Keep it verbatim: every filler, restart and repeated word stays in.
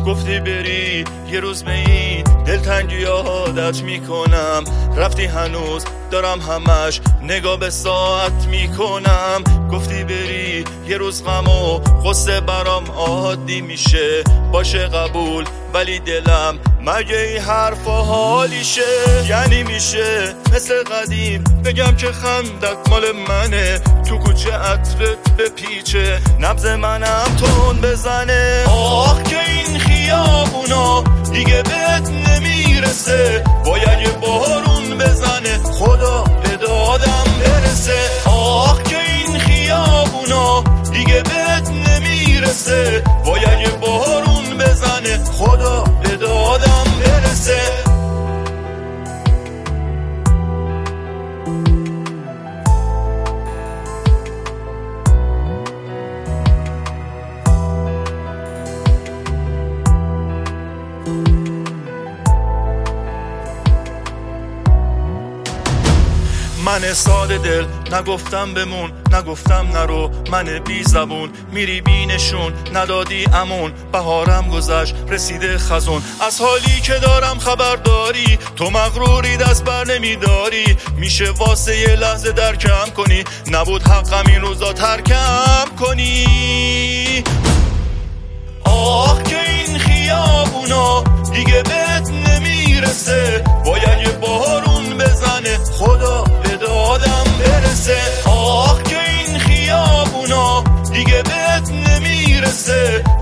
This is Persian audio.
گفتی بری یه روز به این دلتنگی عادت میکنم، رفتی هنوز دارم همش نگاه به ساعت میکنم. گفتی بری یه روز غم و غصه برام عادی میشه، باشه قبول ولی دلم مگه این حرفا حالیشه؟ یعنی میشه مثل قدیم بگم که خندت مال منه، تو کوچه عطرت به پیچه نبض منم تون بزنه. آخ که این خیابونا دیگه بهت نمیرسه، باید یه بارون بزنه خدا به دادم برسه. آخ که این خیابونا دیگه بهت نمیرسه، باید یه بارون بزنه خدا به دادم برسه. من ساده دل نگفتم بمون، نگفتم نرو، من بی زبون میری بینشون ندادی امون. بهارم گذشت رسیده خزون، از حالی که دارم خبر داری، تو مغروری دست بر نمیداری. میشه واسه یه لحظه درکم کنی، نبود حقم این روزا ترکم کنی. آخ که این خیابونا دیگه بهت نمیرسه، باید یه بارون بزنه خدا به دادم برسه. آخ که این خیابونا دیگه بهت نمیرسه،